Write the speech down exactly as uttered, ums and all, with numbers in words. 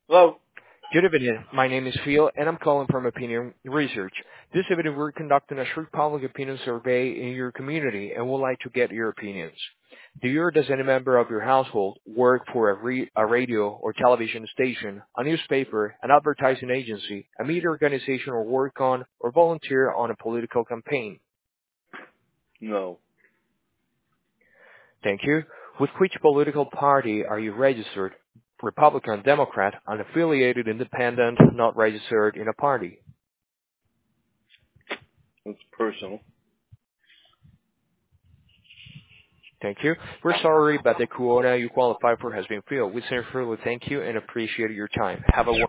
Hello. Good evening. My name is Phil, and I'm calling from Opinion Research. This evening, we're conducting a short public opinion survey in your community, and would like to get your opinions. Do you or does any member of your household work for a, re- a radio or television station, a newspaper, an advertising agency, a media organization, or work on or volunteer on a political campaign? No. Thank you. With which political party are you registered? Republican, Democrat, unaffiliated, independent, not registered in a party? It's personal. Thank you. We're sorry, but the quota you qualify for has been filled. We sincerely thank you and appreciate your time. Have a